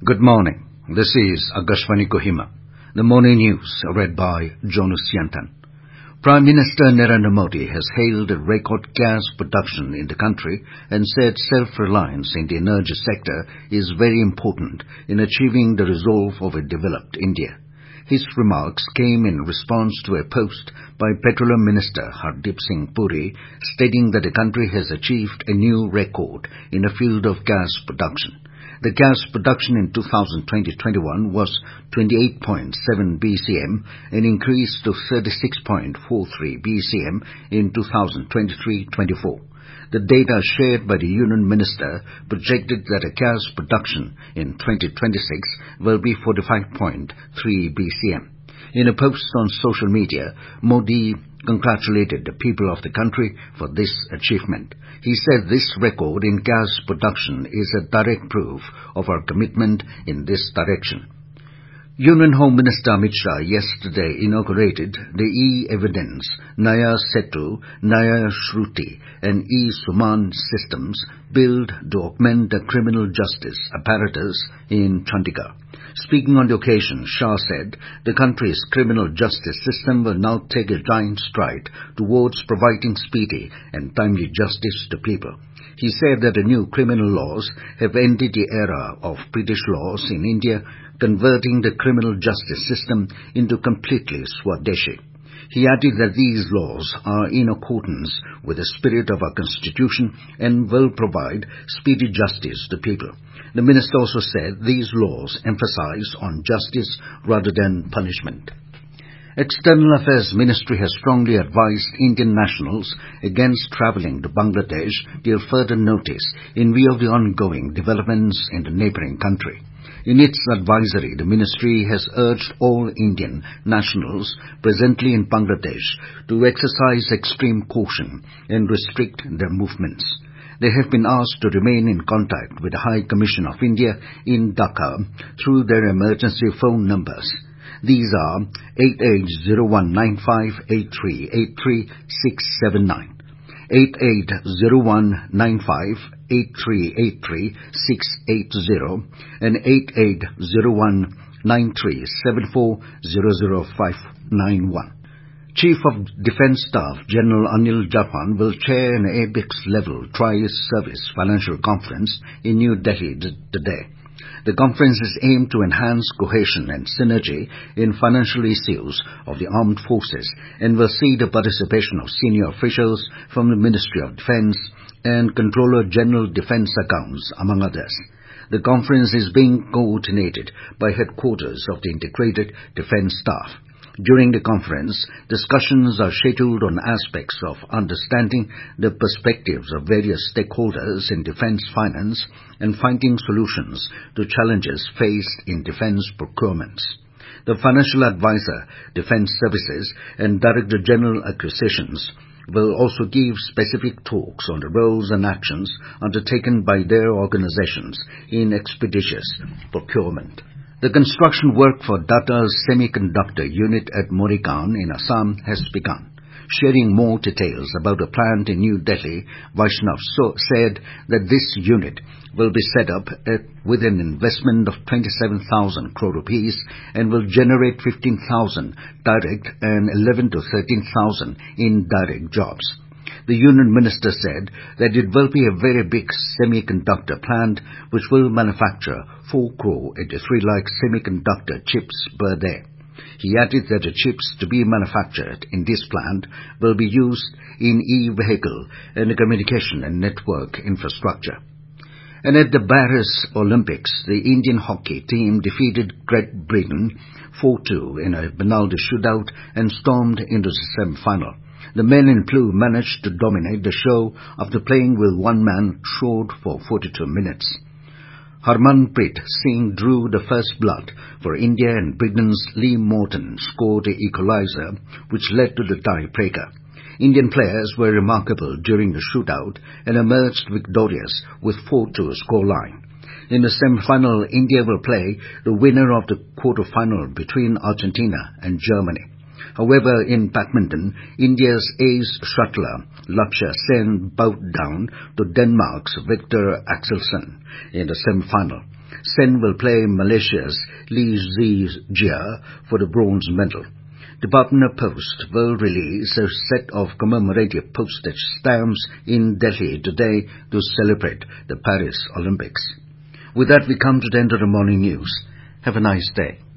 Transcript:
Good morning. This is Akashvani Kohima. The morning news read by Jonas Yantan. Prime Minister Narendra Modi has hailed a record gas production in the country and said self-reliance in the energy sector is very important in achieving the resolve of a developed India. His remarks came in response to a post by Petroleum Minister Hardeep Singh Puri stating that the country has achieved a new record in the field of gas production. The gas production in 2020-21 was 28.7 BCM, an increase to 36.43 BCM in 2023-24. The data shared by the Union Minister projected that a gas production in 2026 will be 45.3 BCM. In a post on social media, Modi congratulated the people of the country for this achievement. He said this record in gas production is a direct proof of our commitment in this direction. Union Home Minister Amit Shah yesterday inaugurated the e-Evidence, Naya Setu, Naya Shruti and e-Suman systems built to augment the criminal justice apparatus in Chandigarh. Speaking on the occasion, Shah said the country's criminal justice system will now take a giant stride towards providing speedy and timely justice to people. He said that the new criminal laws have ended the era of British laws in India, converting the criminal justice system into completely Swadeshi. He added that these laws are in accordance with the spirit of our constitution and will provide speedy justice to people. The minister also said these laws emphasize on justice rather than punishment. External Affairs Ministry has strongly advised Indian nationals against travelling to Bangladesh till further notice in view of the ongoing developments in the neighbouring country. In its advisory, the ministry has urged all Indian nationals presently in Bangladesh to exercise extreme caution and restrict their movements. They have been asked to remain in contact with the High Commission of India in Dhaka through their emergency phone numbers. These are 8801958383 8801958383 and 880193740051. Chief of Defence Staff General Anil Japan will chair an ABEX-level tri-service financial conference in New Delhi today. The conference is aimed to enhance cohesion and synergy in financial issues of the armed forces and will see the participation of senior officials from the Ministry of Defence and Controller General Defence Accounts, among others. The conference is being coordinated by headquarters of the Integrated Defence Staff. During the conference, discussions are scheduled on aspects of understanding the perspectives of various stakeholders in defence finance and finding solutions to challenges faced in defence procurements. The Financial Advisor, Defence Services and Director General Acquisitions will also give specific talks on the roles and actions undertaken by their organizations in expeditious procurement. The construction work for Tata's semiconductor unit at Morrigan in Assam has begun. Sharing more details about the plant in New Delhi, Vaishnav said that this unit will be set up with an investment of 27,000 crore rupees and will generate 15,000 direct and 11 to 13,000 indirect jobs. The Union Minister said that it will be a very big semiconductor plant which will manufacture 4 crore 83 lakh semiconductor chips per day. He added that the chips to be manufactured in this plant will be used in e-vehicle and communication and network infrastructure. And at the Paris Olympics, the Indian hockey team defeated Great Britain 4-2 in a penalty shootout and stormed into the semi-final. The men in blue managed to dominate the show after playing with one man short for 42 minutes. Harmanpreet Singh drew the first blood for India and Britain's Lee Morton scored the equalizer, which led to the tie-breaker. Indian players were remarkable during the shootout and emerged victorious with 4-2 scoreline. In the semi-final, India will play the winner of the quarter-final between Argentina and Germany. However, in badminton, India's ace shuttler Lakshya Sen bowed down to Denmark's Victor Axelsen in the semi-final. Sen will play Malaysia's Lee Zee-Jia for the bronze medal. Department of Post will release a set of commemorative postage stamps in Delhi today to celebrate the Paris Olympics. With that, we come to the end of the morning news. Have a nice day.